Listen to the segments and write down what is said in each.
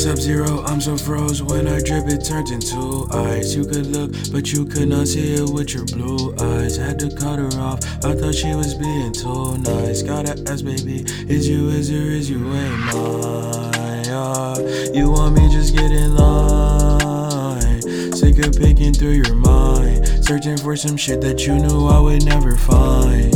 Sub-Zero, I'm so froze. When I drip, it turns into ice. You could look, but you could not see it with your blue eyes. Had to cut her off, I thought she was being too nice. Gotta ask, baby, is you ain't mine? You want me, just get in line. Sick of picking through your mind, searching for some shit that you knew I would never find.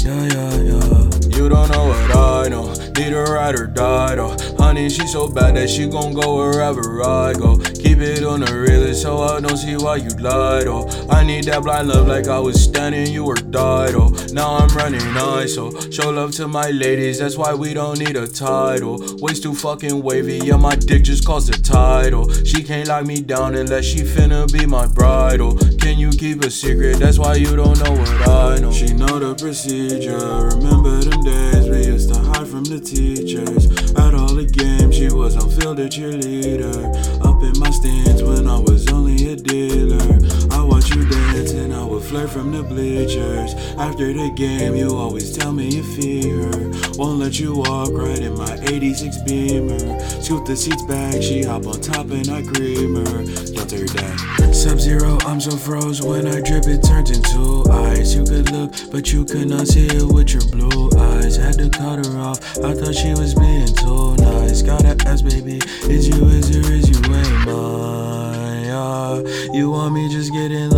You don't know what I know, need her ride or die though. Honey, she so bad that she gon' go wherever I go. Keep it on the realest, so I don't see why you lied though. I need that blind love like I was standing, you were died oh. Now I'm running ISO, show love to my ladies, that's why we don't need a title. Waist too fucking wavy, yeah my dick just caused the title. She can't lock me down unless she finna be my bridal. Can you keep a secret, that's why you don't know what I know. She know the procedure, remember them days we used to hide from the teachers. At all the games, she was on field a cheerleader. Up in my stands when I was only a dealer. I watch you dance and I would flirt from the bleachers. After the game, you always tell me you fear her. Won't let you walk right in my 86 Beamer. Scoop the seats back, she hop on top and I cream her. Don't her that. Sub-Zero, I'm so froze. When I drip, it turns into ice. You could look, but you could not see it with your blue eyes. Had to cut her off, I thought she was being too nice. Gotta ask, baby, is you ain't mine? You want me, just get in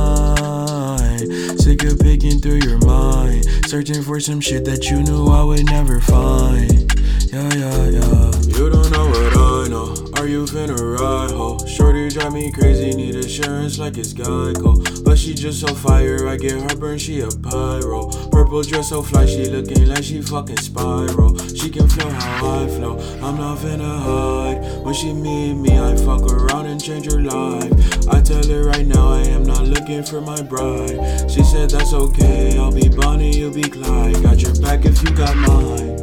line. Sick of picking through your mind, searching for some shit that you knew I would never find. You don't know what I know, are you finna ride ho? Shorty drive me crazy, need assurance like it's Geico. But she just so fire, I get heartburn, she a pyro. Purple dress so fly, she looking like she fucking spiral. She can feel how I flow, I'm not finna hide. When she meet me, I fuck around and change her life. I tell her right now I am not looking for my bride. She said that's okay, I'll be Bonnie, you'll be Clyde. Got your back if you got mine.